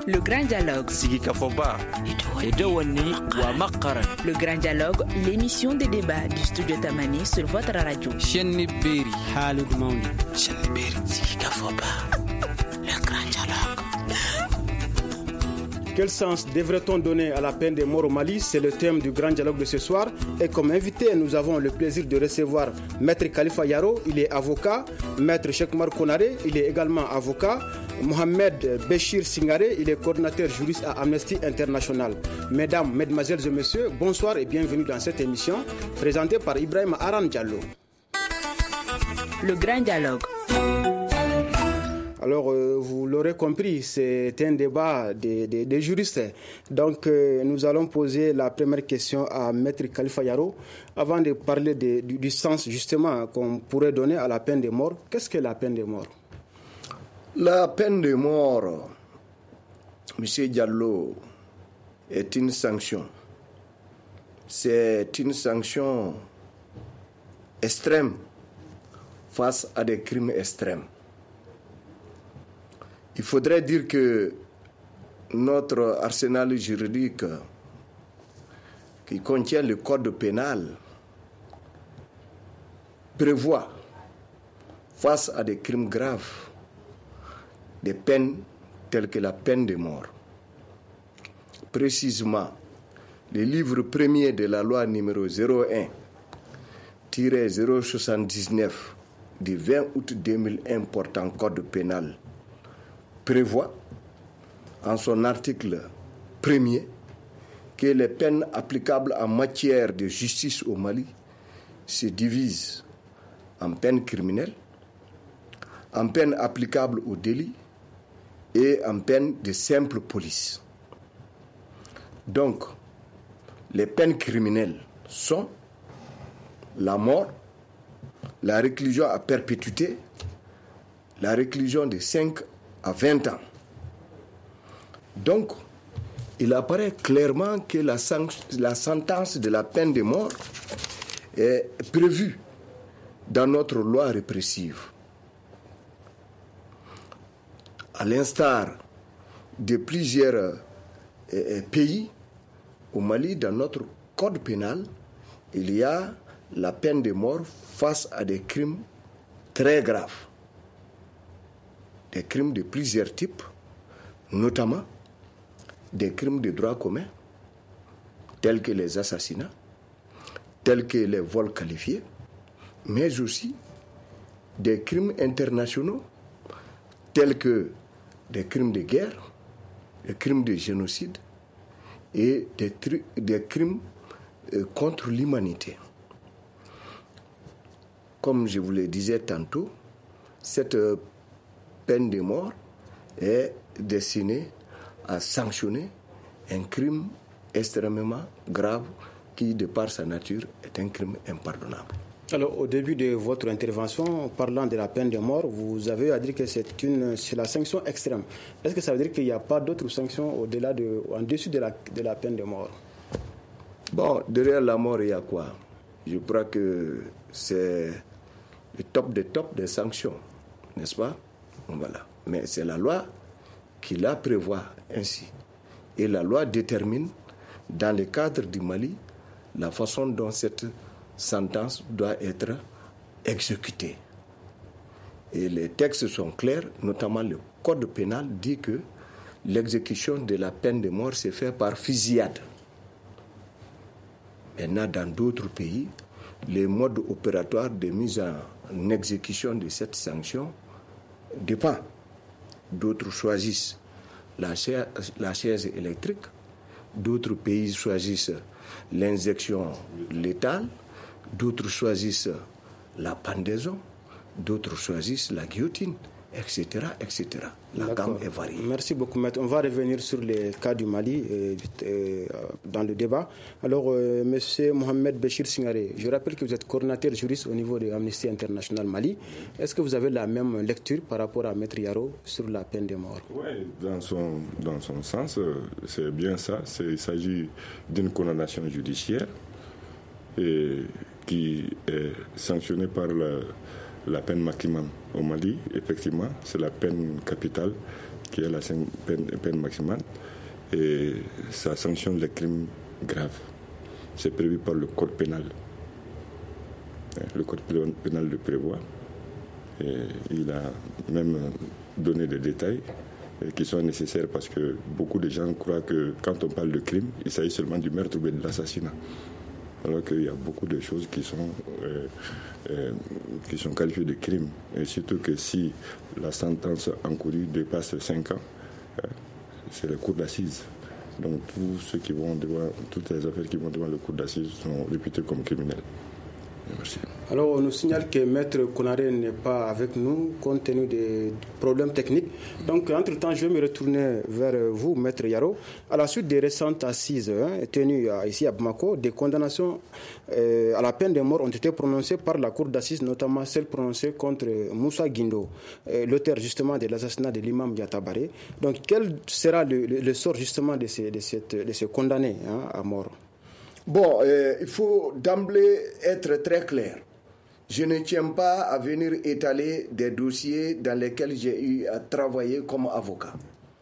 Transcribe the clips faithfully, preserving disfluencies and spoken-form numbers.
Le Grand Dialogue. Le Grand Dialogue, l'émission de débat du studio Tamani sur votre radio. Le Grand Dialogue. Quel sens devrait-on donner à la peine de mort au Mali? C'est le thème du Grand Dialogue de ce soir. Et comme invité, nous avons le plaisir de recevoir Maître Khalifa Yaro, il est avocat. Maître Cheikh Oumar Konaré, il est également avocat. Mohamed Béchir Singaré, il est coordinateur juriste à Amnesty International. Mesdames, Mesdemoiselles et Messieurs, bonsoir et bienvenue dans cette émission présentée par Ibrahim Aran Diallo. Le Grand Dialogue. Alors, euh, vous l'aurez compris, c'est un débat des, des, des juristes. Donc, euh, nous allons poser la première question à Maître Khalifa Yaro. Avant de parler de, du, du sens, justement, qu'on pourrait donner à la peine de mort, qu'est-ce que la peine de mort? La peine de mort, M. Diallo, est une sanction. C'est une sanction extrême face à des crimes extrêmes. Il faudrait dire que notre arsenal juridique qui contient le code pénal prévoit, face à des crimes graves, des peines telles que la peine de mort. Précisément, le livre premier de la loi numéro zéro un zéro soixante-dix-neuf du vingt août deux mille un portant code pénal prévoit en son article premier que les peines applicables en matière de justice au Mali se divisent en peines criminelles, en peines applicables au délit et en peines de simple police. Donc, les peines criminelles sont la mort, la réclusion à perpétuité, la réclusion de cinq à vingt ans. Donc, il apparaît clairement que la, sanction, la sentence de la peine de mort est prévue dans notre loi répressive. À l'instar de plusieurs euh, pays, au Mali, dans notre code pénal, il y a la peine de mort face à des crimes très graves. Des crimes de plusieurs types, notamment des crimes de droit commun, tels que les assassinats, tels que les vols qualifiés, mais aussi des crimes internationaux, tels que des crimes de guerre, des crimes de génocide et des, tri- des crimes euh, contre l'humanité. Comme je vous le disais tantôt, cette euh, peine de mort est destinée à sanctionner un crime extrêmement grave qui, de par sa nature, est un crime impardonnable. Alors, au début de votre intervention, parlant de la peine de mort, vous avez dit que c'est, une, c'est la sanction extrême. Est-ce que ça veut dire qu'il n'y a pas d'autres sanctions au-delà de, en dessus de la, de la peine de mort? Bon, derrière la mort, il y a quoi? Je crois que c'est le top des tops des sanctions, n'est-ce pas? Voilà. Mais c'est la loi qui la prévoit ainsi. Et la loi détermine, dans le cadre du Mali, la façon dont cette sentence doit être exécutée. Et les textes sont clairs, notamment le code pénal dit que l'exécution de la peine de mort se fait par fusillade. Maintenant, dans d'autres pays, les modes opératoires de mise en exécution de cette sanction dépend. D'autres choisissent la chaise, la chaise électrique, d'autres pays choisissent l'injection létale, d'autres choisissent la pendaison, d'autres choisissent la guillotine, et cetera, et cetera. La D'accord. gamme est variée. Merci beaucoup, maître. On va revenir sur les cas du Mali euh, euh, dans le débat. Alors, euh, monsieur Mohamed Béchir Singaré, je rappelle que vous êtes coordinateur juriste au niveau de Amnesty International Mali. Est-ce que vous avez la même lecture par rapport à maître Yaro sur la peine de mort? Oui, dans son, dans son sens, c'est bien ça. C'est, il s'agit d'une condamnation judiciaire et qui est sanctionnée par la, la peine maximum au Mali. Effectivement, c'est la peine capitale qui est la peine, peine maximale, et ça sanctionne les crimes graves. C'est prévu par le code pénal. Le code pénal le prévoit. Et il a même donné des détails qui sont nécessaires parce que beaucoup de gens croient que quand on parle de crime, il s'agit seulement du meurtre ou de l'assassinat. Alors qu'il y a beaucoup de choses qui sont, euh, euh, qui sont qualifiées de crimes. Et surtout que si la sentence encourue dépasse cinq ans, euh, c'est le cour d'assises. Donc tous ceux qui vont devant, toutes les affaires qui vont devant le cour d'assises sont réputées comme criminelles. Merci. Alors, on nous signale que Maître Konaré n'est pas avec nous, compte tenu des problèmes techniques. Donc, entre-temps, je vais me retourner vers vous, Maître Yaro. À la suite des récentes assises hein, tenues ici à Bamako, des condamnations euh, à la peine de mort ont été prononcées par la cour d'assises, notamment celle prononcée contre Moussa Guindo, euh, l'auteur justement de l'assassinat de l'imam Yatabaré. Donc, quel sera le, le, le sort justement de ces, de cette, de ces condamnés hein, à mort? Bon, euh, il faut d'emblée être très clair. Je ne tiens pas à venir étaler des dossiers dans lesquels j'ai eu à travailler comme avocat.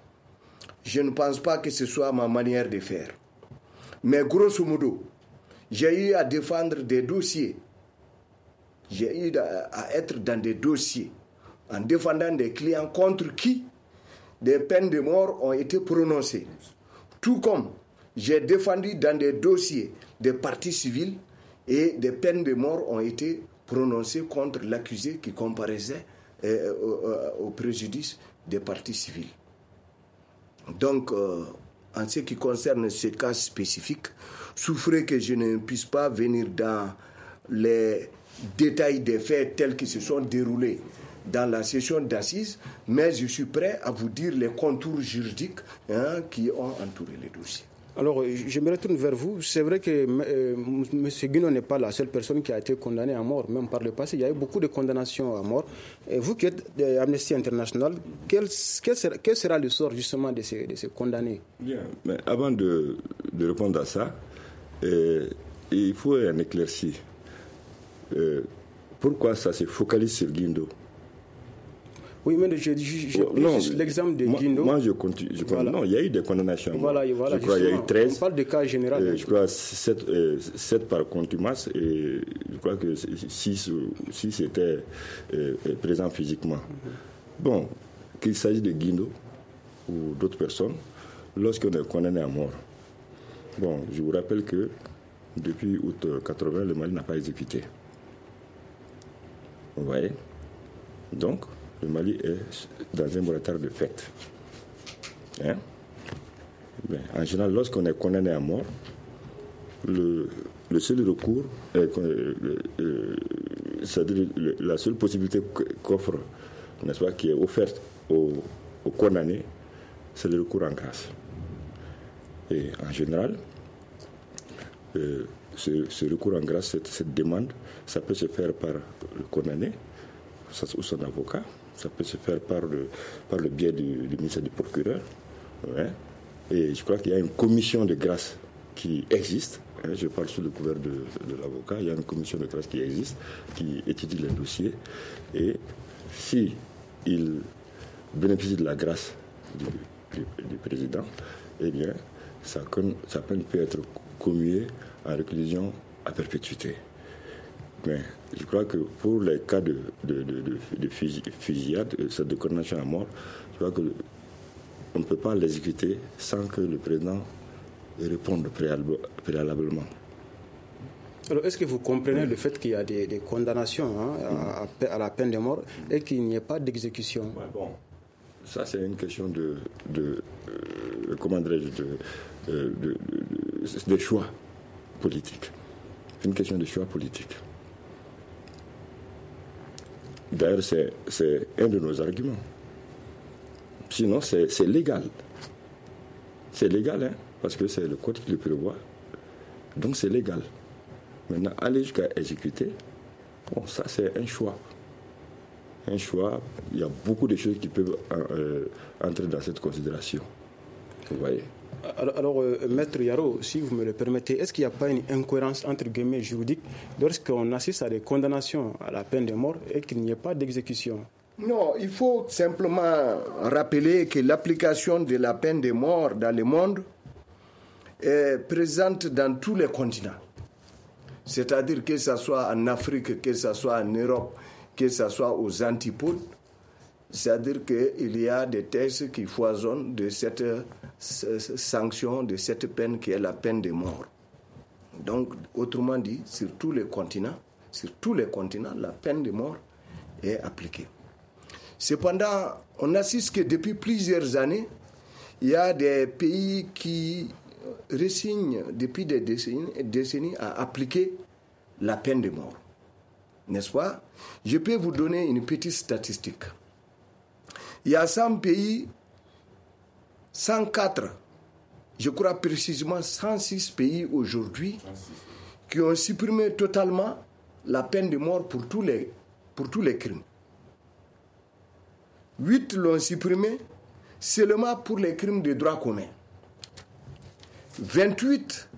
Je ne pense pas que ce soit ma manière de faire. Mais grosso modo, j'ai eu à défendre des dossiers. J'ai eu à être dans des dossiers en défendant des clients contre qui des peines de mort ont été prononcées. Tout comme j'ai défendu dans des dossiers des parties civiles et des peines de mort ont été prononcées contre l'accusé qui comparaissait euh, au, au préjudice des parties civiles. Donc, euh, en ce qui concerne ce cas spécifique, souffrez que je ne puisse pas venir dans les détails des faits tels qu'ils se sont déroulés dans la session d'assises, mais je suis prêt à vous dire les contours juridiques hein, qui ont entouré les dossiers. Alors, je me retourne vers vous. C'est vrai que euh, M. Guindo n'est pas la seule personne qui a été condamnée à mort, même par le passé. Il y a eu beaucoup de condamnations à mort. Et vous qui êtes d'Amnesty International, quel, quel, sera, quel sera le sort justement de ces, de ces condamnés? Bien, mais avant de, de répondre à ça, euh, il faut un éclairci. Euh, pourquoi ça se focalise sur Guindo? Oui, mais je dis juste l'exemple de moi, Guindo. Moi, je continue. Je voilà. Non, il y a eu des condamnations. Voilà, voilà, je crois qu'il y a eu treize. On parle de cas général. Euh, je crois sept, euh, sept par contumace et je crois que six étaient euh, présents physiquement. Mm-hmm. Bon, qu'il s'agisse de Guindo ou d'autres personnes, lorsqu'on est condamné à mort, bon, je vous rappelle que depuis août quatre-vingts, le Mali n'a pas exécuté. Vous voyez? Donc, le Mali est dans un moratoire de fait. Hein? Mais en général, lorsqu'on est condamné à mort, le, le seul recours, euh, euh, euh, c'est-à-dire la seule possibilité qu'offre, n'est-ce pas, qui est offerte aux, aux condamnés, c'est le recours en grâce. Et en général, euh, ce, ce recours en grâce, cette, cette demande, ça peut se faire par le condamné ou son avocat. Ça peut se faire par le, par le biais du, du ministère du procureur. Ouais. Et je crois qu'il y a une commission de grâce qui existe. Hein, je parle sous le couvert de, de l'avocat. Il y a une commission de grâce qui existe, qui étudie les dossiers. Et si il bénéficie de la grâce du, du, du président, eh bien, sa, sa peine peut être commuée en réclusion à perpétuité. Mais je crois que pour les cas de, de, de, de, de fusillade, de condamnation à mort, je crois qu'on ne peut pas l'exécuter sans que le président réponde préalablement. Alors, est-ce que vous comprenez oui. le fait qu'il y a des, des condamnations hein, à, à la peine de mort et qu'il n'y ait pas d'exécution? Ouais, bon, ça c'est une question de, de, euh, comment dirais-je, de, de, de, de, de choix politiques. C'est une question de choix politique. D'ailleurs, c'est, c'est un de nos arguments. Sinon, c'est, c'est légal. C'est légal, hein, parce que c'est le code qui le prévoit. Donc, c'est légal. Maintenant, aller jusqu'à exécuter, bon, ça, c'est un choix. Un choix, il y a beaucoup de choses qui peuvent euh, entrer dans cette considération. Vous voyez? Alors, alors euh, Maître Yaro, si vous me le permettez, est-ce qu'il n'y a pas une incohérence entre guillemets juridique lorsqu'on assiste à des condamnations à la peine de mort et qu'il n'y ait pas d'exécution? Non, il faut simplement rappeler que l'application de la peine de mort dans le monde est présente dans tous les continents. C'est-à-dire que ce soit en Afrique, que ce soit en Europe, que ce soit aux antipodes, c'est-à-dire qu'il y a des textes qui foisonnent de cette sanction, de cette peine qui est la peine de mort. Donc, autrement dit, sur tous les continents, sur tous les continents, la peine de mort est appliquée. Cependant, on assiste que depuis plusieurs années, il y a des pays qui résignent depuis des décennies, décennies à appliquer la peine de mort. N'est-ce pas? Je peux vous donner une petite statistique. Il y a cent pays, cent quatre, je crois précisément cent six pays aujourd'hui qui ont supprimé totalement la peine de mort pour tous les, pour tous les crimes. huit l'ont supprimé seulement pour les crimes de droit commun. vingt-huit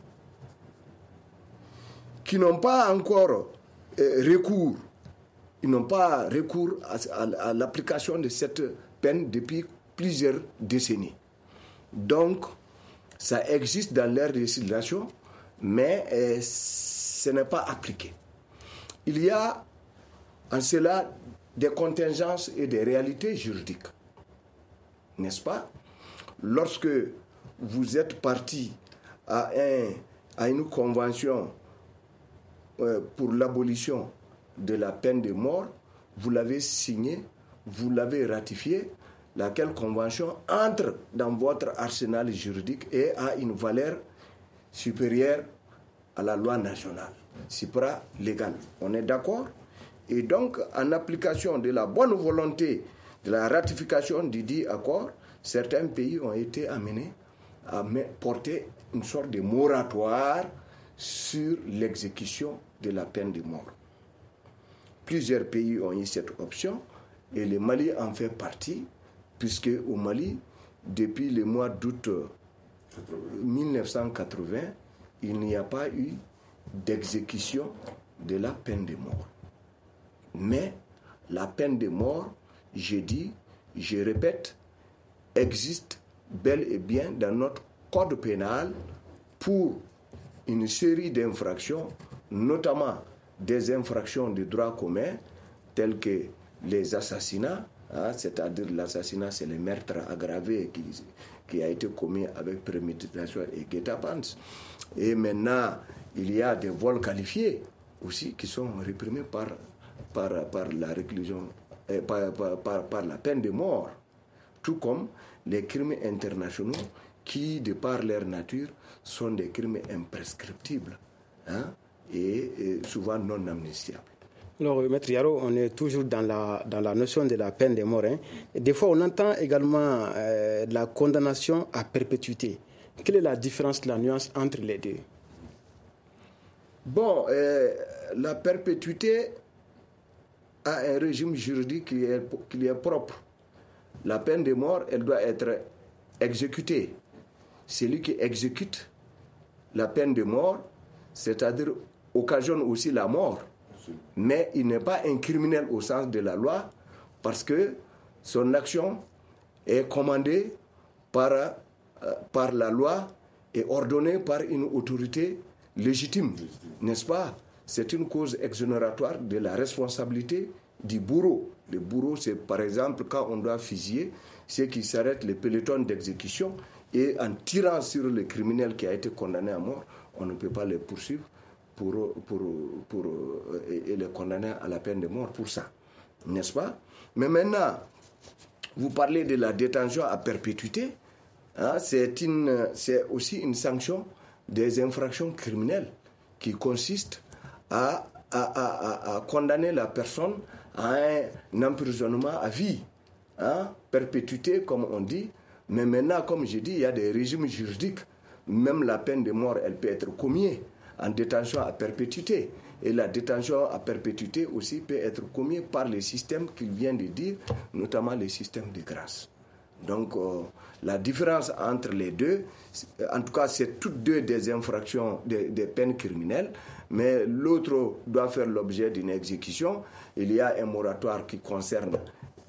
qui n'ont pas encore euh, recours, ils n'ont pas recours à, à, à l'application de cette peine depuis plusieurs décennies. Donc, ça existe dans leur législation, mais euh, ce n'est pas appliqué. Il y a en cela des contingences et des réalités juridiques. N'est-ce pas? Lorsque vous êtes parti à, un, à une convention euh, pour l'abolition de la peine de mort, vous l'avez signée, vous l'avez ratifiée, laquelle convention entre dans votre arsenal juridique et a une valeur supérieure à la loi nationale, supra-légale. On est d'accord? Et donc, en application de la bonne volonté de la ratification du dit accord, certains pays ont été amenés à porter une sorte de moratoire sur l'exécution de la peine de mort. Plusieurs pays ont eu cette option et le Mali en fait partie, puisque au Mali, depuis le mois d'août dix-neuf cent quatre-vingts, il n'y a pas eu d'exécution de la peine de mort. Mais la peine de mort, je dis, je répète, existe bel et bien dans notre code pénal pour une série d'infractions, notamment des infractions de droit commun, telles que les assassinats, hein, c'est-à-dire l'assassinat, c'est le meurtre aggravé qui, qui a été commis avec préméditation et guet-apens. Et maintenant, il y a des vols qualifiés aussi qui sont réprimés par, par, par la réclusion, euh, par, par, par, par la peine de mort, tout comme les crimes internationaux qui, de par leur nature, sont des crimes imprescriptibles, hein, et, et souvent non amnistiables. Alors, Maître Yaro, on est toujours dans la, dans la notion de la peine de mort. Hein. Des fois, on entend également euh, la condamnation à perpétuité. Quelle est la différence, la nuance entre les deux? Bon, euh, la perpétuité a un régime juridique qui est, qui est propre. La peine de mort, elle doit être exécutée. Celui qui exécute la peine de mort, c'est-à-dire occasionne aussi la mort. Mais il n'est pas un criminel au sens de la loi parce que son action est commandée par, euh, par la loi et ordonnée par une autorité légitime, n'est-ce pas? C'est une cause exonératoire de la responsabilité du bourreau. Le bourreau, c'est par exemple quand on doit fusiller, c'est qui s'arrête le peloton d'exécution et en tirant sur le criminel qui a été condamné à mort, on ne peut pas le poursuivre pour, pour, pour, et, et le condamner à la peine de mort pour ça, n'est-ce pas? Mais maintenant, vous parlez de la détention à perpétuité, hein, c'est, une, c'est aussi une sanction des infractions criminelles qui consiste à, à, à, à condamner la personne à un emprisonnement à vie, hein, perpétuité comme on dit. Mais maintenant, comme je dis, il y a des régimes juridiques. Même la peine de mort, elle peut être commise en détention à perpétuité. Et la détention à perpétuité aussi peut être commise par les systèmes qu'il vient de dire, notamment les systèmes de grâce. Donc, euh, la différence entre les deux, en tout cas, c'est toutes deux des infractions, des, des peines criminelles, mais l'autre doit faire l'objet d'une exécution. Il y a un moratoire qui concerne,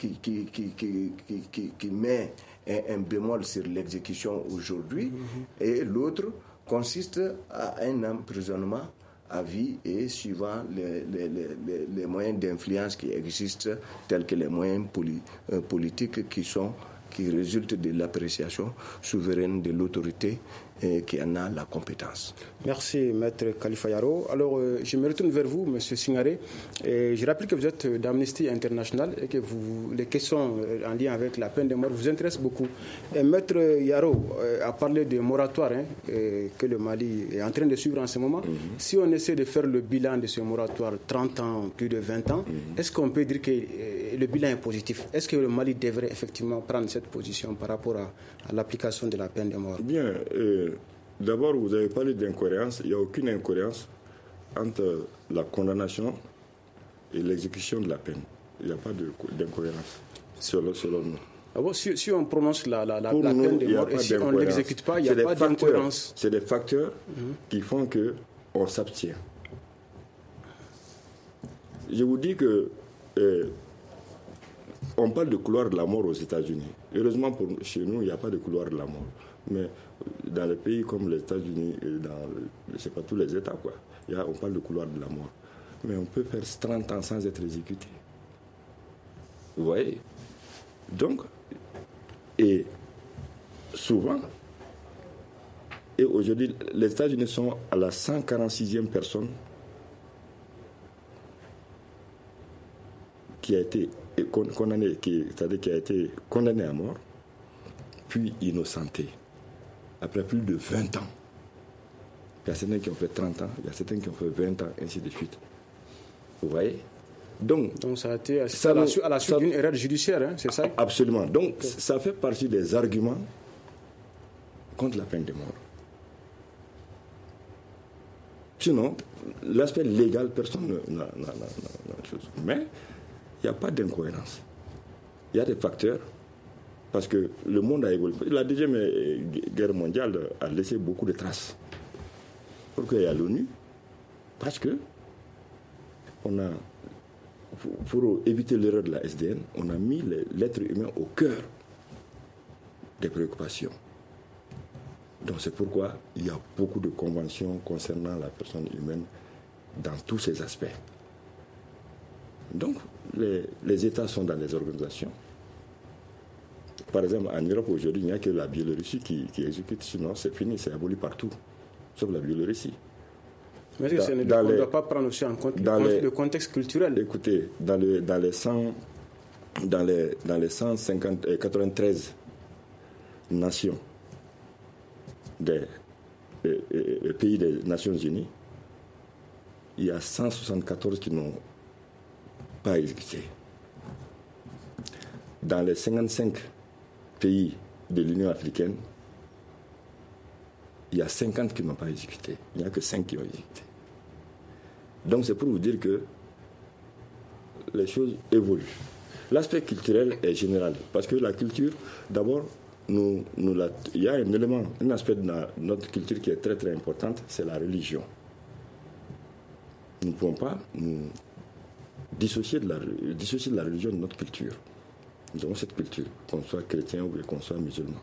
qui, qui, qui, qui, qui, qui, qui met un, un bémol sur l'exécution aujourd'hui, mm-hmm. et l'autre consiste à un emprisonnement à vie et suivant les, les, les, les moyens d'influence qui existent, tels que les moyens poli, euh, politiques qui sont qui résultent de l'appréciation souveraine de l'autorité et qui en a la compétence. Merci, Maître Khalifa Yaro. Alors, euh, je me retourne vers vous, M. Singaré. Et je rappelle que vous êtes d'Amnesty International et que vous, les questions en lien avec la peine de mort vous intéressent beaucoup. Et Maître Yaro euh, a parlé de moratoire hein, que le Mali est en train de suivre en ce moment. Mm-hmm. Si on essaie de faire le bilan de ce moratoire, trente ans, plus de vingt ans, mm-hmm. est-ce qu'on peut dire que euh, le bilan est positif? Est-ce que le Mali devrait effectivement prendre cette position par rapport à, à l'application de la peine de mort? Bien, euh, d'abord, vous avez parlé d'incohérence. Il n'y a aucune incohérence entre la condamnation et l'exécution de la peine. Il n'y a pas de, d'incohérence, selon, selon nous. Ah bon, si, si on prononce la, la, la, la nous, peine de mort et si on ne l'exécute pas, il n'y a pas facteurs, d'incohérence. C'est des facteurs mm-hmm. qui font qu'on s'abstient. Je vous dis que euh, on parle de couloir de la mort aux États-Unis. Heureusement, pour chez nous, il n'y a pas de couloir de la mort. Mais dans les pays comme les États-Unis et dans, je ne sais pas, tous les États, quoi, il y a, on parle de couloir de la mort. Mais on peut faire trente ans sans être exécuté. Vous voyez? Donc, et souvent, et aujourd'hui, les États-Unis sont à la cent quarante-sixième personne qui a été condamné, qui, c'est-à-dire qui a été condamné à mort, puis innocenté, après plus de vingt ans. Il y a certains qui ont fait trente ans, il y a certains qui ont fait vingt ans, ainsi de suite. Vous voyez? Donc, Donc ça a été ça à la, à la suite ça, d'une erreur judiciaire, hein, c'est ça? Absolument. Donc okay. ça fait partie des arguments contre la peine de mort. Sinon, l'aspect légal, personne n'a chose. Mais il n'y a pas d'incohérence. Il y a des facteurs, parce que le monde a évolué. La deuxième guerre mondiale a laissé beaucoup de traces. Pourquoi il y a l'ONU? Parce que on a, pour, pour éviter l'erreur de la S D N, on a mis l'être humain au cœur des préoccupations. Donc c'est pourquoi il y a beaucoup de conventions concernant la personne humaine dans tous ses aspects. Donc, les, les États sont dans les organisations. Par exemple, en Europe, aujourd'hui, il n'y a que la Biélorussie qui, qui exécute. Sinon, c'est fini, c'est aboli partout, sauf la Biélorussie. Mais dans, ce dans on ne doit pas prendre aussi en compte le, les, le contexte culturel. Écoutez, dans, le, dans les cent, dans les, dans les cent cinquante, quatre-vingt-treize nations des, des, des, des pays des Nations Unies, il y a cent soixante-quatorze qui n'ont pas exécuté. Dans les cinquante-cinq pays de l'Union africaine, il y a cinquante qui n'ont pas exécuté. Il n'y a que cinq qui ont exécuté. Donc c'est pour vous dire que les choses évoluent. L'aspect culturel est général, parce que la culture, d'abord, nous, nous la, il y a un élément, un aspect de notre culture qui est très très important, c'est la religion. Nous ne pouvons pas nous dissocier de, la, dissocier de la religion de notre culture. Nous avons cette culture, qu'on soit chrétien ou qu'on soit musulman.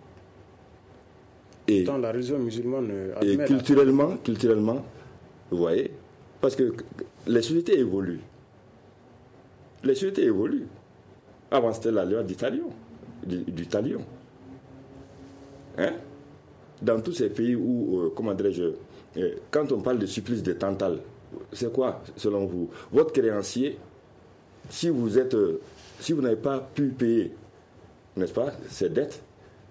Et, Dans la religion musulmane, et culturellement, la... culturellement, vous voyez, parce que les sociétés évoluent. Les sociétés évoluent. Avant, c'était la loi d'Italion, du, du talion. Hein? Dans tous ces pays où, euh, comment dirais-je, euh, quand on parle de supplice de Tantale, c'est quoi, selon vous? Votre créancier, si vous êtes, euh, si vous n'avez pas pu payer, n'est-ce pas, ses dettes,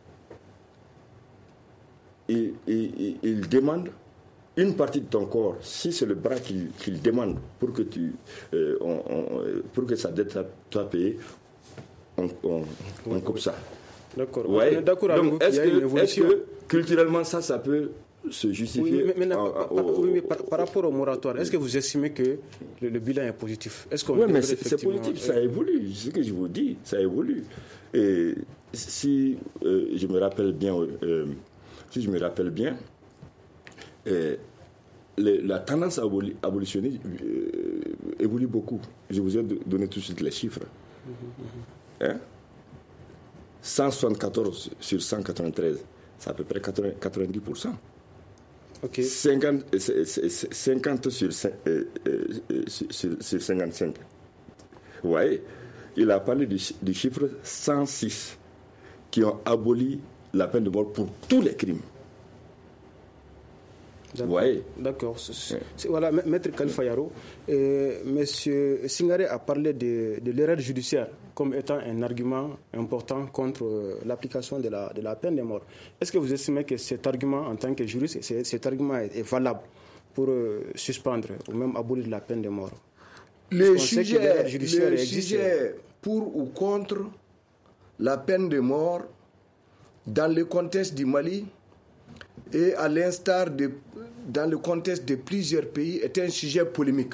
il, il, il demande une partie de ton corps, si c'est le bras qu'il, qu'il demande pour que, tu, euh, on, on, pour que sa dette soit payée, on, on, on coupe ça. D'accord. Ouais. On est d'accord avec Donc, vous qu'il y a une évolution. Est-ce que culturellement, ça, ça peut se justifier? Oui, mais, mais, en, par, au, oui, mais par, par rapport au moratoire, est-ce que vous estimez que le, le bilan est positif? Est-ce qu'on oui, mais c'est, c'est positif, ça évolue. C'est ce que je vous dis, ça évolue. Et si euh, je me rappelle bien, euh, si je me rappelle bien, euh, les, la tendance aboli, abolitionniste euh, évolue beaucoup. Je vous ai donné tout de suite les chiffres. Hein? cent soixante-quatorze sur cent quatre-vingt-treize, c'est à peu près quatre-vingt-dix pour cent. Okay. cinquante, cinquante sur, euh, euh, sur, sur cinquante-cinq. Vous voyez, il a parlé du, du chiffre cent six qui ont aboli la peine de mort pour tous les crimes. D'accord. Ouais. D'accord. C'est, c'est, voilà, Maître Khalifa Yaro, euh, Monsieur Singaré a parlé de, de l'erreur judiciaire comme étant un argument important contre euh, l'application de la, de la peine de mort. Est-ce que vous estimez que cet argument, en tant que juriste, c'est, cet argument est, est valable pour euh, suspendre ou même abolir la peine de mort? Le sujet, le sujet pour ou contre la peine de mort dans le contexte du Mali et à l'instar de dans le contexte de plusieurs pays est un sujet polémique.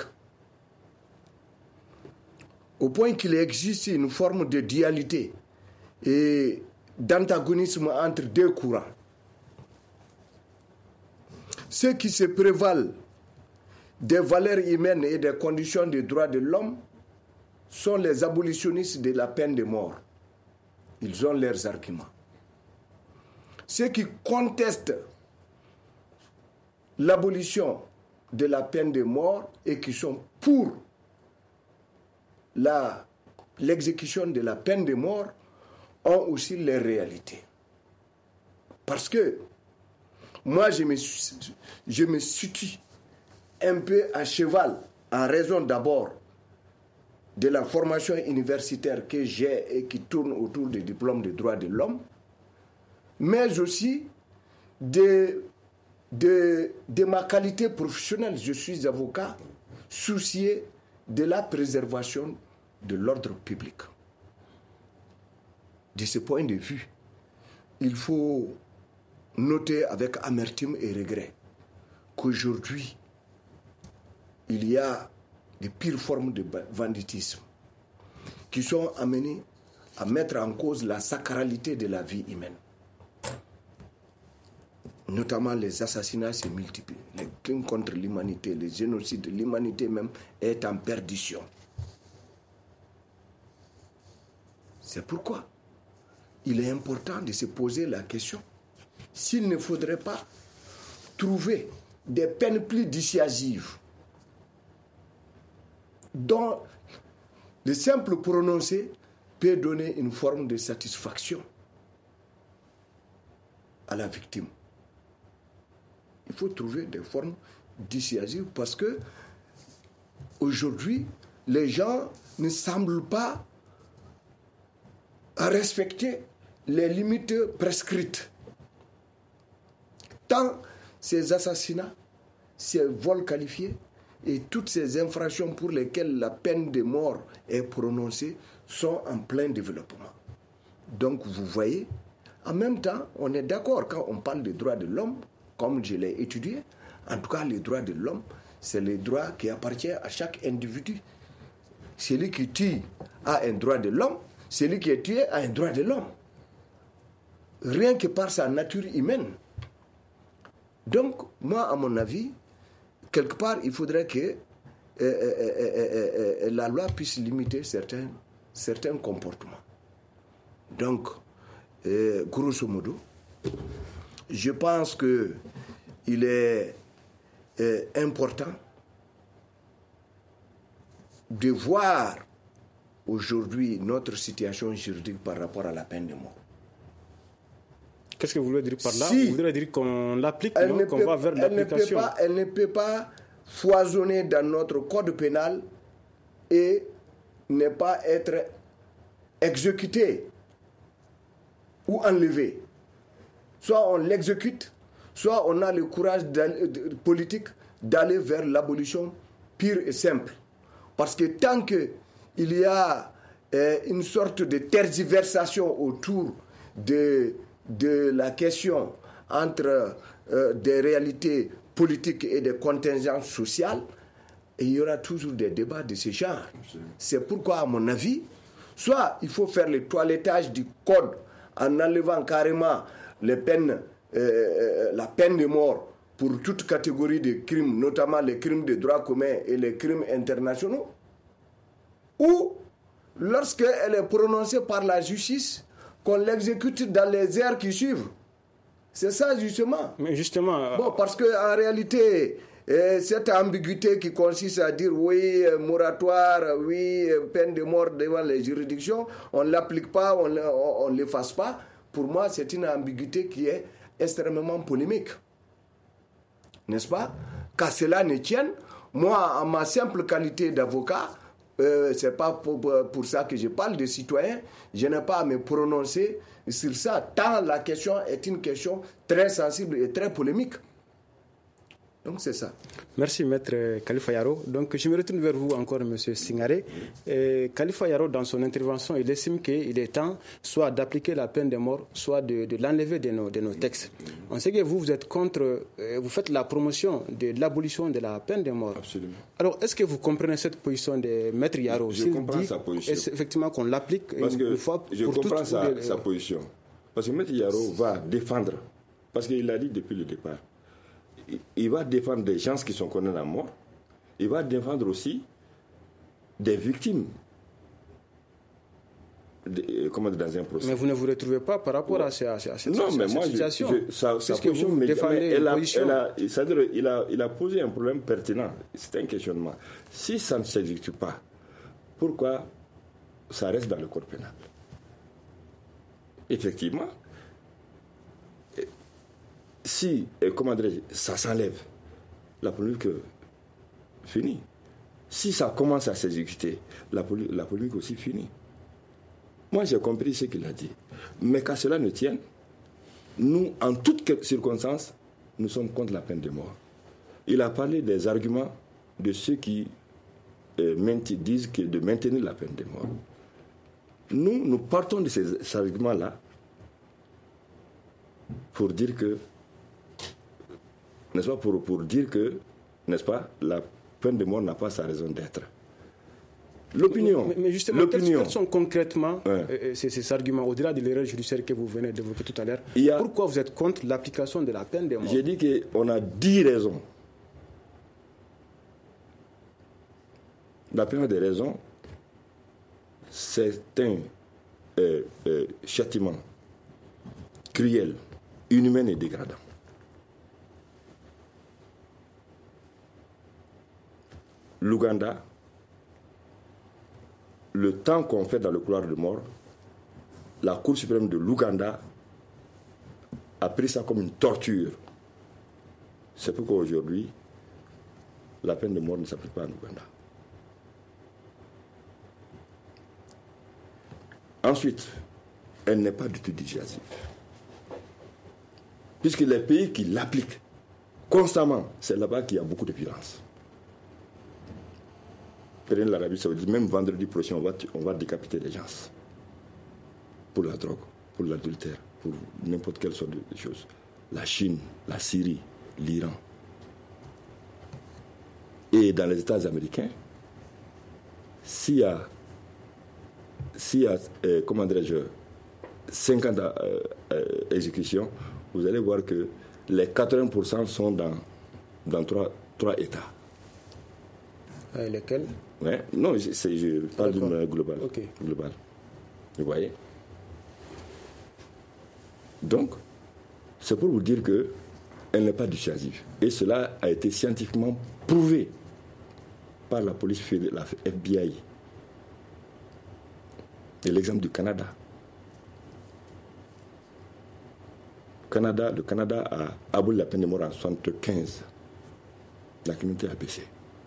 Au point qu'il existe une forme de dualité et d'antagonisme entre deux courants. Ceux qui se prévalent des valeurs humaines et des conditions des droits de l'homme sont les abolitionnistes de la peine de mort. Ils ont leurs arguments. Ceux qui contestent l'abolition de la peine de mort et qui sont pour la, l'exécution de la peine de mort ont aussi les réalités. Parce que moi, je me, je me situe un peu à cheval en raison d'abord de la formation universitaire que j'ai et qui tourne autour des diplômes de droits de l'homme, mais aussi de De, de ma qualité professionnelle. Je suis avocat soucié de la préservation de l'ordre public. De ce point de vue, il faut noter avec amertume et regret qu'aujourd'hui, il y a de pires formes de banditisme qui sont amenées à mettre en cause la sacralité de la vie humaine. Notamment les assassinats se multiplient, les crimes contre l'humanité, les génocides, l'humanité même est en perdition. C'est pourquoi il est important de se poser la question s'il ne faudrait pas trouver des peines plus dissuasives dont le simple prononcé peut donner une forme de satisfaction à la victime. Il faut trouver des formes dissuasives parce que aujourd'hui, les gens ne semblent pas respecter les limites prescrites. Tant ces assassinats, ces vols qualifiés et toutes ces infractions pour lesquelles la peine de mort est prononcée sont en plein développement. Donc vous voyez, en même temps, on est d'accord quand on parle des droits de l'homme, comme je l'ai étudié, en tout cas les droits de l'homme, c'est les droits qui appartiennent à chaque individu. Celui qui tue a un droit de l'homme, celui qui est tué a un droit de l'homme. Rien que par sa nature humaine. Donc, moi, à mon avis, quelque part, il faudrait que euh, euh, euh, euh, la loi puisse limiter certains, certains comportements. Donc, euh, grosso modo, je pense qu'il est euh, important de voir aujourd'hui notre situation juridique par rapport à la peine de mort. Qu'est-ce que vous voulez dire par là? Si vous voulez dire qu'on l'applique, non, qu'on peut, va vers elle l'application. Ne peut pas, elle ne peut pas foisonner dans notre code pénal et ne pas être exécutée ou enlevée. Soit on l'exécute, soit on a le courage politique d'aller vers l'abolition pure et simple. Parce que tant qu'il y a euh, une sorte de tergiversation autour de, de la question entre euh, des réalités politiques et des contingences sociales, il y aura toujours des débats de ce genre. C'est pourquoi, à mon avis, soit il faut faire le toilettage du code en enlevant carrément les peines, euh, la peine de mort pour toute catégorie de crimes, notamment les crimes de droit commun et les crimes internationaux, ou lorsqu'elle est prononcée par la justice, qu'on l'exécute dans les heures qui suivent. C'est ça, justement. Mais justement... Bon, parce qu'en réalité, euh, cette ambiguïté qui consiste à dire oui, euh, moratoire, oui, euh, peine de mort devant les juridictions, on ne l'applique pas, on ne l'efface pas, pour moi, c'est une ambiguïté qui est extrêmement polémique. N'est-ce pas? Qu'à cela ne tienne, moi, en ma simple qualité d'avocat, euh, ce n'est pas pour, pour ça que je parle de citoyen, je n'ai pas à me prononcer sur ça, tant la question est une question très sensible et très polémique. Donc c'est ça. Merci Maître Khalifa Yaro. Donc je me retourne vers vous encore M. Singaré. Et Khalifa Yaro, dans son intervention, il estime qu'il est temps soit d'appliquer la peine de mort, soit de, de l'enlever de nos, de nos textes. On sait que vous, vous êtes contre, vous faites la promotion de l'abolition de la peine de mort. Absolument. Alors est-ce que vous comprenez cette position de Maître Yaro? Je comprends sa position. Effectivement qu'on l'applique parce une, que une fois je pour toutes. Je comprends sa, les... sa position. Parce que Maître Yaro va défendre, parce qu'il l'a dit depuis le départ, il va défendre des gens qui sont condamnés à mort. Il va défendre aussi des victimes de, comment dire, dans un procès. Mais vous ne vous retrouvez pas par rapport ouais. à, ces, à, ces, à cette, non, mais à cette moi, situation. Je, je, sa, sa position, vous mais, défendez mais elle a, position. Elle a, c'est-à-dire, il a, il a posé un problème pertinent. C'est un questionnement. Si ça ne s'exécute pas, pourquoi ça reste dans le code pénal? Effectivement, si, comment dirais-je, ça s'enlève, la polémique finit. Si ça commence à s'exécuter, la, poly- la polémique aussi finit. Moi, j'ai compris ce qu'il a dit. Mais qu'à cela ne tienne, nous, en toutes circonstances, nous sommes contre la peine de mort. Il a parlé des arguments de ceux qui euh, disent que de maintenir la peine de mort. Nous, nous partons de ces, ces arguments-là pour dire que n'est-ce pas, pour, pour dire que, n'est-ce pas, la peine de mort n'a pas sa raison d'être. L'opinion. Mais, mais justement, l'opinion, quels sont concrètement ouais. euh, ces, ces arguments, au-delà de l'erreur judiciaire que vous venez d'évoquer tout à l'heure, a, pourquoi vous êtes contre l'application de la peine de mort? J'ai dit qu'on a dix raisons. La première des raisons, c'est un euh, euh, châtiment cruel, inhumain et dégradant. L'Ouganda, le temps qu'on fait dans le couloir de mort, la Cour suprême de l'Ouganda a pris ça comme une torture. C'est pourquoi aujourd'hui, la peine de mort ne s'applique pas en Ouganda. Ensuite, elle n'est pas du tout dissuasive. Puisque les pays qui l'appliquent constamment, c'est là-bas qu'il y a beaucoup de violence. Prenez l'Arabie Saoudite, même vendredi prochain, on va, on va décapiter des gens. Pour la drogue, pour l'adultère, pour n'importe quelle sorte de choses. La Chine, la Syrie, l'Iran. Et dans les États américains, s'il y a, s'il y a euh, comment dirais-je, cinquante euh, euh, exécutions, vous allez voir que les quatre-vingts pour cent sont dans, dans trois, trois États. Euh, lesquels? Ouais. Non, c'est, je parle d'une manière globale. Okay. globale. Vous voyez? Donc, c'est pour vous dire qu'elle n'est pas dissuasive. Et cela a été scientifiquement prouvé par la police, la F B I. Et l'exemple du Canada. Canada, le Canada a aboli la peine de mort en soixante-quinze. La communauté a baissé.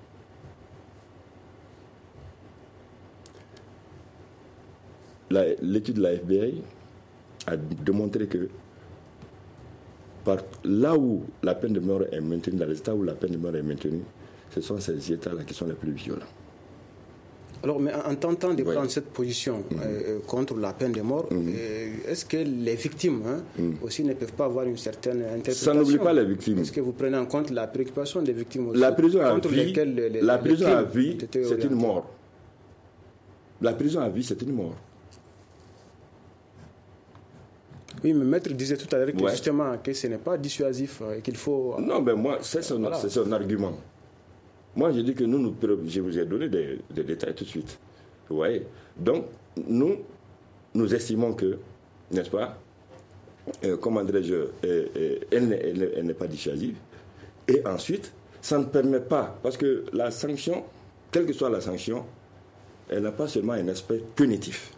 La, l'étude de la F B I a démontré que par, là où la peine de mort est maintenue, dans les États où la peine de mort est maintenue, ce sont ces États-là qui sont les plus violents. Alors, mais en tentant de oui. prendre cette position mmh. euh, contre la peine de mort, mmh. euh, est-ce que les victimes hein, mmh. aussi ne peuvent pas avoir une certaine interprétation? Ça n'oublie pas les victimes. Est-ce que vous prenez en compte la préoccupation des victimes aussi? La prison à vie, les, les, la prison à vie c'est une mort. La prison à vie, c'est une mort. Oui, mais Maître disait tout à l'heure que ouais. justement que ce n'est pas dissuasif et qu'il faut... Non, mais moi, c'est son, voilà. c'est son argument. Moi, je dis que nous, nous, je vous ai donné des, des détails tout de suite. Vous voyez? Donc, nous, nous estimons que, n'est-ce pas, euh, comment dirais-je, euh, euh, elle, n'est, elle, elle n'est pas dissuasive. Et ensuite, ça ne permet pas, parce que la sanction, quelle que soit la sanction, elle n'a pas seulement un aspect punitif.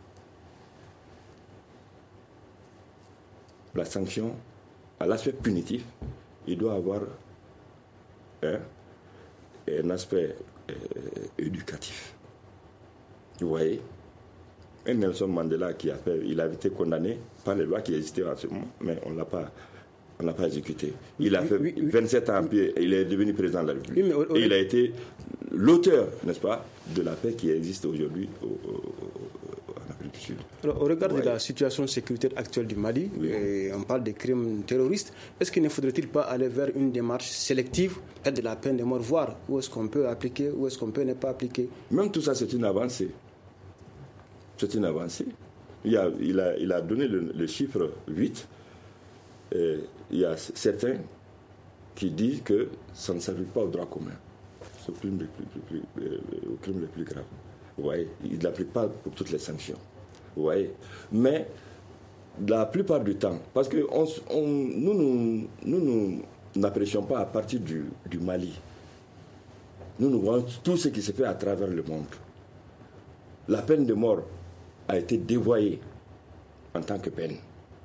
La sanction, à l'aspect punitif, il doit avoir hein, un aspect euh, éducatif. Vous voyez? Et Nelson Mandela, qui a fait, il a été condamné par les lois qui existaient en ce moment, mais on ne l'a pas, on l'a pas exécuté. Il a fait oui, oui, vingt-sept ans, puis il est devenu président de la République. Oui, mais, oui. Et il a été l'auteur, n'est-ce pas, de la paix qui existe aujourd'hui au, au, en Afrique du Sud. Alors, au regard ouais. de la situation sécuritaire actuelle du Mali, oui. et on parle des crimes terroristes, est-ce qu'il ne faudrait-il pas aller vers une démarche sélective, de la peine de mort, voir où est-ce qu'on peut appliquer, où est-ce qu'on peut ne pas appliquer? Même tout ça, c'est une avancée. C'est une avancée. Il a, il a, il a donné le, le chiffre huit. Et il y a certains qui disent que ça ne s'applique pas au droit commun. C'est le crime le plus, plus, plus, euh, au crime le plus grave. Vous voyez, il ne l'applique pas pour toutes les sanctions. Vous voyez. Mais la plupart du temps, parce que on, on, nous, nous, nous, nous n'apprécions pas à partir du, du Mali. Nous, nous voyons tout ce qui se fait à travers le monde. La peine de mort a été dévoyée en tant que peine.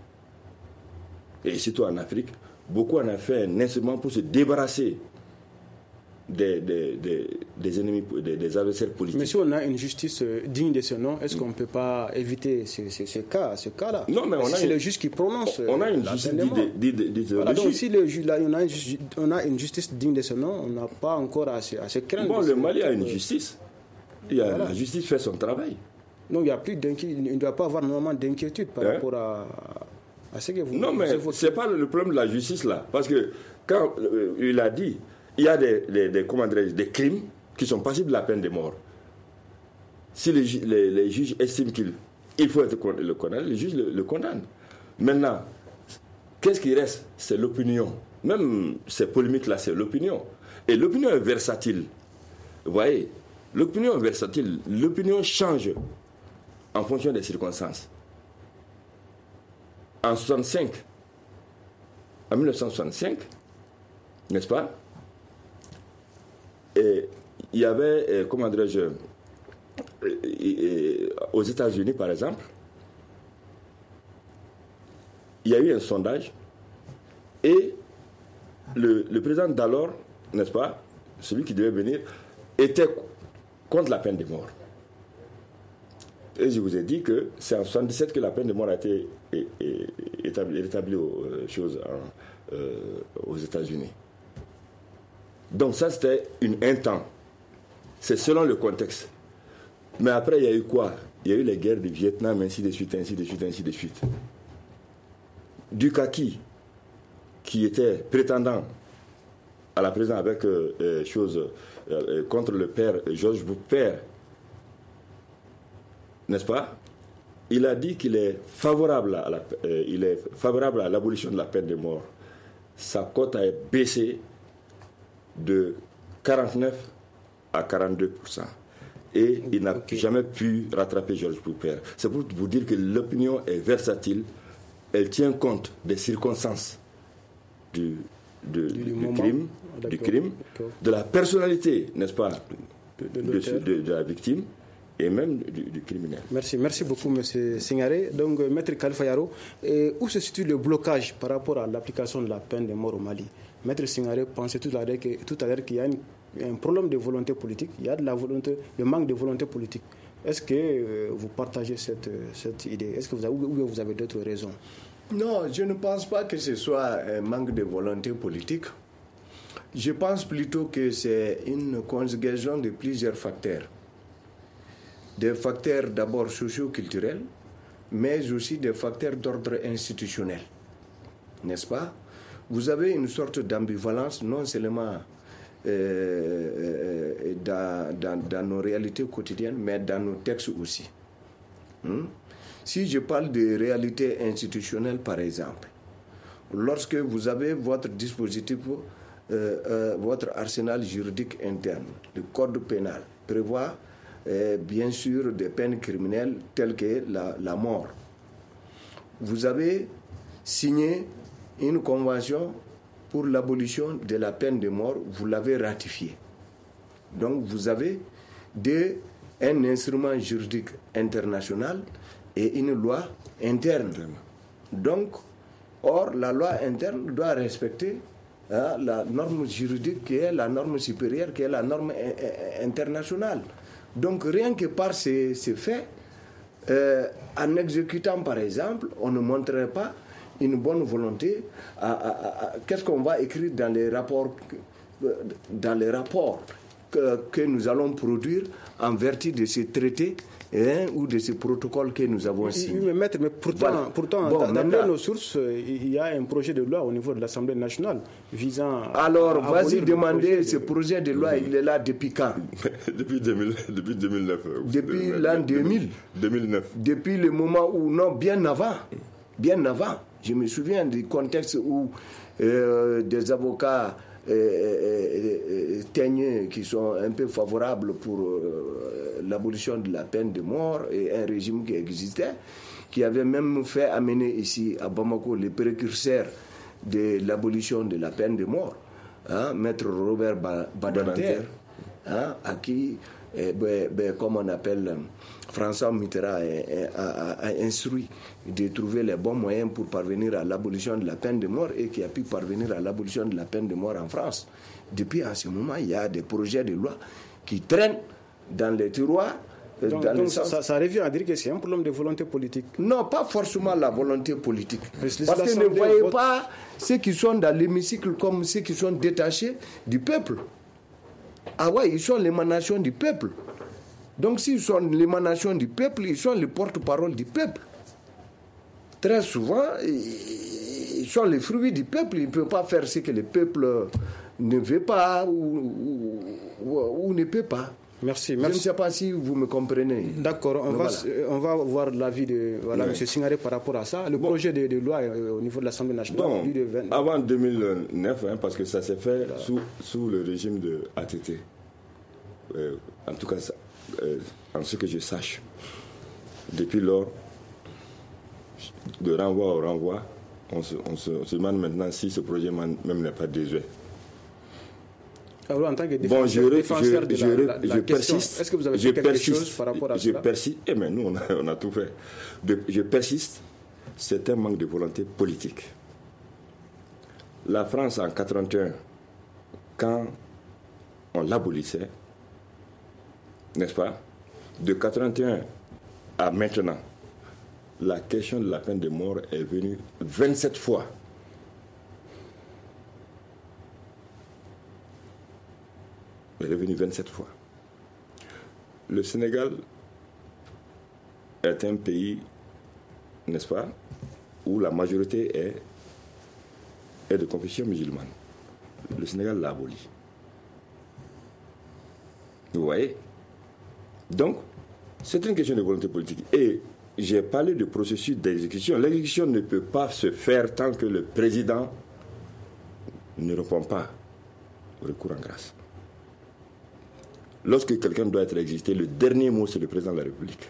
Et surtout en Afrique, beaucoup en ont fait un instrument pour se débarrasser des, des, des, des ennemis, des, des adversaires politiques. Mais si on a une justice digne de ce nom, est-ce qu'on ne peut pas éviter ce, ce, ce cas, ce cas-là? Non, mais on a c'est une, le juge qui prononce. On a une justice digne de, de, de, de voilà, donc si le juge, là, on, a une, on a une justice digne de ce nom, on n'a pas encore à se, à se craindre. Bon, le Mali a une justice. Il y a, voilà. La justice fait son travail. Donc il n'y a plus d'inquiétude, il ne doit pas avoir normalement d'inquiétude par hein? rapport à, à ce que vous... Non, mais ce n'est pas le problème de la justice là. Parce que quand euh, il a dit, il y a des, des, des, comment dirais-je, des crimes qui sont passibles de la peine de mort. Si les, les, les juges estiment qu'il il faut être le condamner, les juges le, le condamnent. Maintenant, qu'est-ce qui reste? C'est l'opinion. Même ces polémiques-là, c'est l'opinion. Et l'opinion est versatile. Vous voyez, l'opinion est versatile. L'opinion change en fonction des circonstances. En soixante-cinq, en mille neuf cent soixante-cinq, n'est-ce pas? Et il y avait, euh, comment dirais-je, euh, euh, aux États-Unis par exemple, il y a eu un sondage et le, le président d'alors, n'est-ce pas, celui qui devait venir, était contre la peine de mort. Et je vous ai dit que c'est en soixante-dix-sept que la peine de mort a été établie, établie aux, choses en, euh, aux États-Unis. Donc ça, c'était une, un temps. C'est selon le contexte. Mais après, il y a eu quoi? Il y a eu les guerres du Vietnam, ainsi de suite, ainsi de suite, ainsi de suite. Dukaki, qui était prétendant à la présidence avec euh, euh, chose, euh, contre le père George Bush père, n'est-ce pas? Il a dit qu'il est favorable à la, euh, il est favorable à l'abolition de la peine de mort. Sa cote a baissé de quarante-neuf à quarante-deux pour cent. Et il n'a okay. jamais pu rattraper George Bush père. C'est pour vous dire que l'opinion est versatile. Elle tient compte des circonstances du, de, du, du, du crime, du crime de la personnalité, n'est-ce pas, de, de, de, de, de la victime, et même du, du criminel. Merci, merci beaucoup, M. Singaré. Donc, Maître Khalifa Yaro, et où se situe le blocage par rapport à l'application de la peine de mort au Mali? Maître Singaré pensait tout à l'heure qu'il y a une, un problème de volonté politique, il y a de la volonté, le manque de volonté politique. Est-ce que euh, vous partagez cette, cette idée? Est-ce que vous avez, ou vous avez d'autres raisons? Non, je ne pense pas que ce soit un manque de volonté politique. Je pense plutôt que c'est une conjugaison de plusieurs facteurs. Des facteurs d'abord socio-culturels, mais aussi des facteurs d'ordre institutionnel. N'est-ce pas? Vous avez une sorte d'ambivalence, non seulement euh, euh, dans, dans, dans nos réalités quotidiennes, mais dans nos textes aussi. Hmm? Si je parle de réalité institutionnelle, par exemple, lorsque vous avez votre dispositif, euh, euh, votre arsenal juridique interne, le code pénal prévoit euh, bien sûr, des peines criminelles telles que la, la mort. Vous avez signé une convention pour l'abolition de la peine de mort, vous l'avez ratifiée. Donc vous avez de, un instrument juridique international et une loi interne. Donc, or, la loi interne doit respecter hein, la norme juridique qui est la norme supérieure, qui est la norme internationale. Donc, rien que par ces, ces faits, euh, en exécutant par exemple, on ne montrerait pas une bonne volonté. À, à, à, qu'est-ce qu'on va écrire dans les rapports, dans les rapports que, que nous allons produire en vertu de ces traités hein, ou de ces protocoles que nous avons signés. Oui, mais maître, mais pourtant, voilà. pourtant bon, dans, dans nos sources, il y a un projet de loi au niveau de l'Assemblée nationale visant à... Alors, vas-y demander ce projet de loi, il est là depuis quand? Depuis deux mille, depuis deux mille neuf. Depuis l'an deux mille. deux mille neuf. Depuis le moment où, non, bien avant, bien avant. Je me souviens du contexte où euh, des avocats euh, euh, euh, teigneux qui sont un peu favorables pour euh, l'abolition de la peine de mort et un régime qui existait, qui avait même fait amener ici à Bamako les précurseurs de l'abolition de la peine de mort, hein, maître Robert Badinter, hein, à qui, eh, ben, ben, comme on appelle... François Mitterrand a, a, a instruit de trouver les bons moyens pour parvenir à l'abolition de la peine de mort et qui a pu parvenir à l'abolition de la peine de mort en France. Depuis en ce moment, il y a des projets de loi qui traînent dans les tiroirs. Donc, dans donc le sens... ça, ça revient à dire que c'est un problème de volonté politique. Non, pas forcément la volonté politique. Parce que ne voyez vote... pas ceux qui sont dans l'hémicycle comme ceux qui sont détachés du peuple. Ah ouais, ils sont l'émanation du peuple. Donc s'ils sont l'émanation du peuple, ils sont les porte-parole du peuple. Très souvent, ils sont les fruits du peuple. Ils ne peuvent pas faire ce que le peuple ne veut pas ou, ou, ou, ou ne peut pas. Merci, merci. Je ne sais pas si vous me comprenez. D'accord, on, va, voilà. on va voir l'avis de voilà, oui. M. Singaré par rapport à ça. Le bon. projet de, de loi euh, au niveau de l'Assemblée nationale. Bon, de vingt... Avant deux mille neuf, hein, parce que ça s'est fait voilà. sous, sous le régime de A T T. Euh, en tout cas, ça, euh, en ce que je sache. Depuis lors, de renvoi au renvoi, on se, on se, on se demande maintenant si ce projet même n'est pas désuet. Alors, en tant que défenseur, bon, je, défenseur je, de je, la, la, la je question, persiste, est-ce que vous avez fait quelque persiste, chose par rapport à je cela? persiste, eh bien, nous, on a, on a tout fait. De, je persiste, c'est un manque de volonté politique. La France, en quatre-vingt-un, quand on l'abolissait, n'est-ce pas, de quatre-vingt-un à maintenant, la question de la peine de mort est venue vingt-sept fois. Elle est venue vingt-sept fois. Le Sénégal est un pays, n'est-ce pas, où la majorité est, est de confession musulmane. Le Sénégal l'a aboli. Vous voyez? Donc, c'est une question de volonté politique. Et j'ai parlé de processus d'exécution. L'exécution ne peut pas se faire tant que le président ne répond pas au recours en grâce. Lorsque quelqu'un doit être exécuté, le dernier mot, c'est le président de la République.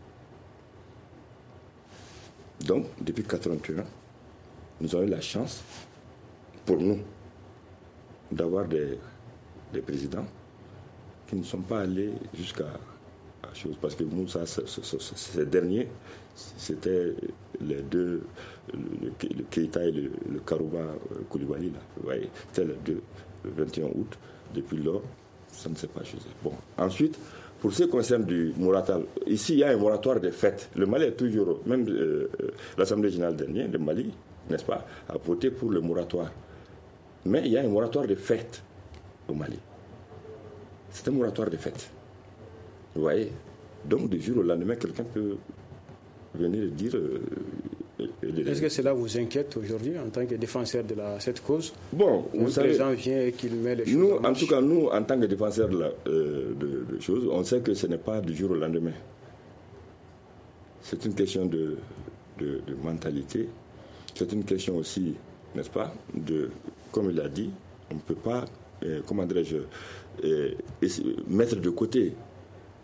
Donc, depuis quatre-vingt-un, nous avons eu la chance, pour nous, d'avoir des, des présidents qui ne sont pas allés jusqu'à la chose. Parce que nous, ça, ce, ce, ce, ces derniers, c'était les deux, le, le Keïta et le, le Karouba Koulibaly, là. Vous voyez, c'était les deux, le vingt et un août. Depuis lors, ça ne s'est pas chose. Bon. Ensuite, pour ce qui concerne du moratoire, ici, il y a un moratoire de fait. Le Mali est toujours, même euh, l'Assemblée générale dernière, le Mali, n'est-ce pas, a voté pour le moratoire. Mais il y a un moratoire de fait au Mali. C'est un moratoire de fait. Vous voyez? Donc, du jour au lendemain, quelqu'un peut venir dire... Euh, Est-ce que cela vous inquiète aujourd'hui en tant que défenseur de la, cette cause? Bon, vous le savez, président vient et qu'il met les choses nous, en, en tout cas, nous, en tant que défenseurs de, la, euh, de, de choses, on sait que ce n'est pas du jour au lendemain. C'est une question de, de, de mentalité. C'est une question aussi, n'est-ce pas, de, comme il a dit, on ne peut pas, euh, comment dirais-je, euh, mettre de côté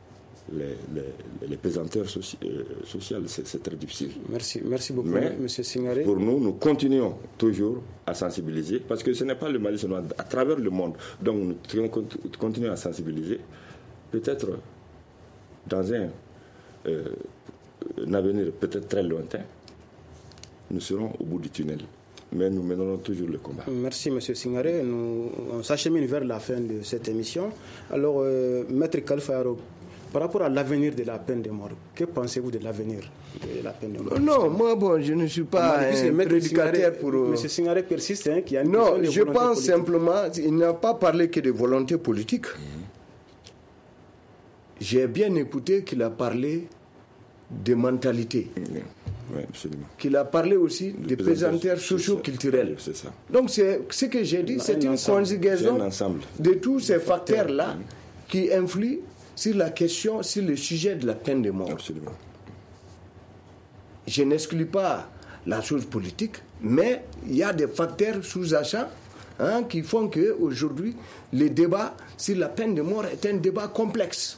les, les, les pesanteurs soci, euh, sociales. C'est, c'est très difficile. Merci, merci beaucoup, Mais M. Singaré. Pour nous, nous continuons toujours à sensibiliser, parce que ce n'est pas le Mali seulement, à travers le monde. Donc nous continuons à sensibiliser. Peut-être dans un, euh, un avenir peut-être très lointain, nous serons au bout du tunnel. Mais nous mènerons toujours le combat. Merci, M. Singaré. Nous, on s'achemine vers la fin de cette émission. Alors, euh, Maître Khalifa Yaro, par rapport à l'avenir de la peine de mort, que pensez-vous de l'avenir de la peine de mort? Non, moi, bon, je ne suis pas un prédicateur pour... M. Singaré persiste, hein, qu'il y a une Non, je pense politique. simplement, il n'a pas parlé que de volonté politique. Mmh. J'ai bien écouté qu'il a parlé de mentalité. Mmh. Oui, absolument. Qu'il a parlé aussi des pesanteurs socio-culturels. C'est ça. Donc, c'est, ce que j'ai dit, c'est une ensemble. conjugaison de tous ces facteurs-là mmh. qui influent sur la question, sur le sujet de la peine de mort. Absolument. Je n'exclus pas la chose politique, mais il y a des facteurs sous-jacents hein, qui font qu'aujourd'hui, le débat sur la peine de mort est un débat complexe.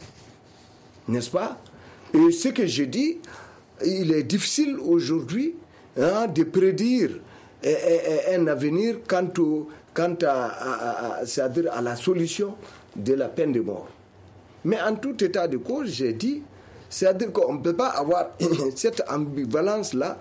N'est-ce pas? Et ce que je dis, il est difficile aujourd'hui hein, de prédire et, et, et un avenir quant, au, quant à, à, à, c'est-à-dire à la solution de la peine de mort. Mais en tout état de cause, j'ai dit, c'est-à-dire qu'on ne peut pas avoir cette ambivalence-là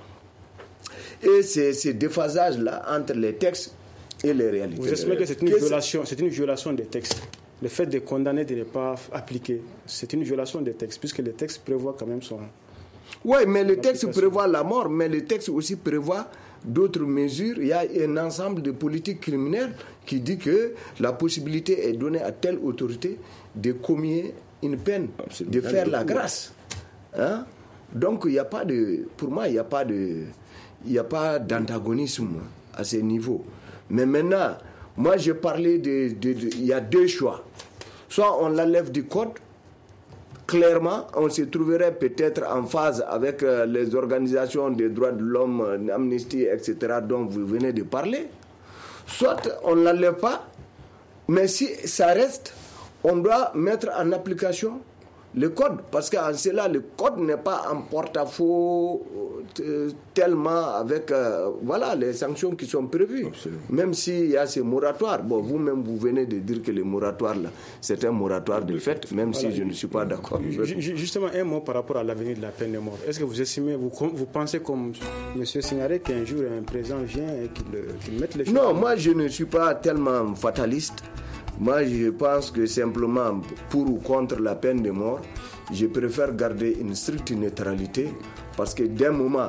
et ces, ces déphasages-là entre les textes et les réalités. Vous estimez que c'est une, violation, c'est une violation des textes? Le fait de condamner, de ne pas appliquer, c'est une violation des textes, puisque les textes prévoient quand même son... Oui, mais le texte prévoit la mort, mais le texte aussi prévoit d'autres mesures. Il y a un ensemble de politiques criminelles qui dit que la possibilité est donnée à telle autorité de commuer une peine, absolument, de faire la grâce. Hein? Donc, il n'y a pas de, pour moi, il n'y a pas de, il n'y a pas d'antagonisme à ce niveau. Mais maintenant, moi, j'ai parlé de, de, de, il y a deux choix. Soit on l'enlève du code. Clairement, on se trouverait peut-être en phase avec euh, les organisations des droits de l'homme, euh, Amnesty, et cetera, dont vous venez de parler. Soit on ne l'enlève pas, mais si ça reste, on doit mettre en application le code. Parce qu'en cela, le code n'est pas en porte-à-faux euh, tellement avec euh, voilà, les sanctions qui sont prévues. Absolument. Même s'il y a ces moratoires. Bon, vous-même, vous venez de dire que le moratoire, là, c'est un moratoire de fait, même voilà. si je ne suis pas d'accord. Justement, un mot par rapport à l'avenir de la peine de mort. Est-ce que vous estimez, vous, vous pensez comme M. Singaré qu'un jour un président vient et qu'il, qu'il mette les choses? Non, moi, je ne suis pas tellement fataliste. Moi, je pense que simplement, pour ou contre la peine de mort, je préfère garder une stricte neutralité parce que d'un moment,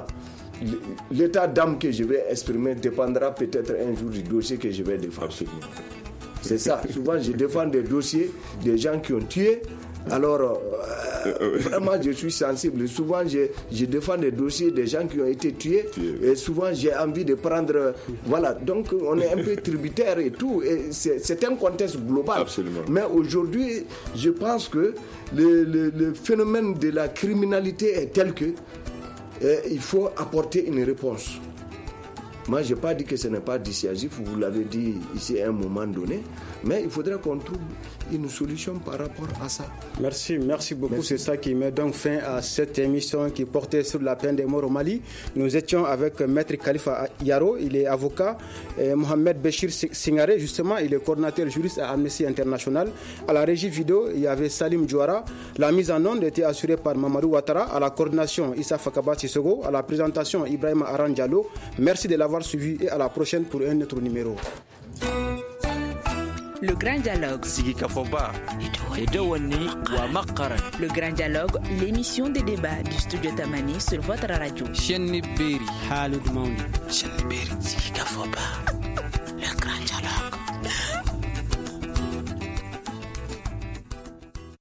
l'état d'âme que je vais exprimer dépendra peut-être un jour du dossier que je vais défendre. Absolument. C'est ça. Souvent, je défends des dossiers des gens qui ont tué. Alors, euh, vraiment, je suis sensible. Souvent, je, je défends des dossiers des gens qui ont été tués. Et souvent, j'ai envie de prendre... Voilà, donc on est un peu tributaire et tout. Et c'est, c'est un contexte global. Absolument. Mais aujourd'hui, je pense que le, le, le phénomène de la criminalité est tel que eh, il faut apporter une réponse. Moi, je n'ai pas dit que ce n'est pas dissuasif, vous l'avez dit ici à un moment donné, mais il faudrait qu'on trouve une solution par rapport à ça. Merci, merci beaucoup. Merci. C'est ça qui met donc fin à cette émission qui portait sur la peine de mort au Mali. Nous étions avec Maître Khalifa Yaro, il est avocat, et Mohamed Béchir Singaré, justement, il est coordinateur juriste à Amnesty International. À la régie vidéo, il y avait Salim Djouara. La mise en onde était assurée par Mamadou Ouattara. À la coordination, Issa Fakaba Sissoko. À la présentation, Ibrahim Aran Diallo. Merci de l'avoir suivi et à la prochaine pour un autre numéro. Le Grand Dialogue. Le Grand Dialogue, l'émission des débats du studio Tamani sur votre radio.